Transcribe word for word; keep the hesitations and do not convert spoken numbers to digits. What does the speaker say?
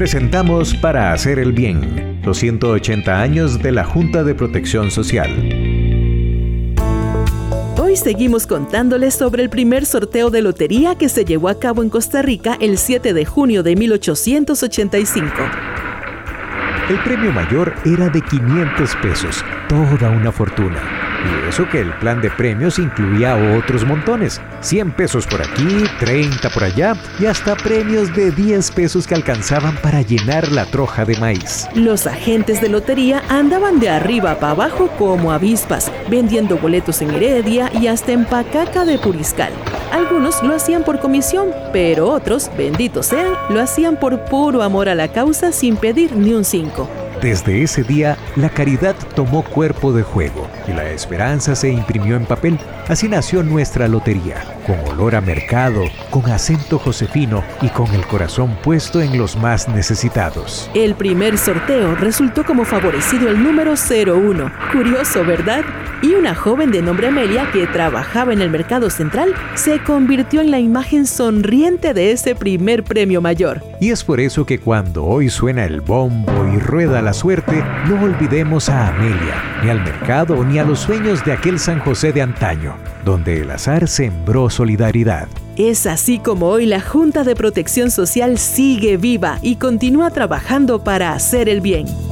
Presentamos Para Hacer el Bien, los ciento ochenta años de la Junta de Protección Social. Hoy seguimos contándoles sobre el primer sorteo de lotería que se llevó a cabo en Costa Rica el siete de junio de mil ochocientos ochenta y cinco. El premio mayor era de quinientos pesos, toda una fortuna. Y eso que el plan de premios incluía otros montones, cien pesos por aquí, treinta por allá y hasta premios de diez pesos que alcanzaban para llenar la troja de maíz. Los agentes de lotería andaban de arriba para abajo como avispas, vendiendo boletos en Heredia y hasta en Pacaca de Puriscal. Algunos lo hacían por comisión, pero otros, benditos sean, lo hacían por puro amor a la causa sin pedir ni un cinco. Desde ese día, la caridad tomó cuerpo de juego y la esperanza se imprimió en papel. Así nació nuestra lotería, con olor a mercado, con acento josefino y con el corazón puesto en los más necesitados. El primer sorteo resultó como favorecido el número cero uno. Curioso, ¿verdad? Y una joven de nombre Amelia, que trabajaba en el mercado central, se convirtió en la imagen sonriente de ese primer premio mayor. Y es por eso que cuando hoy suena el bombo y rueda la suerte, no olvidemos a Amelia, ni al mercado, ni a los sueños de aquel San José de antaño, donde el azar sembró solidaridad. Es así como hoy la Junta de Protección Social sigue viva y continúa trabajando para hacer el bien.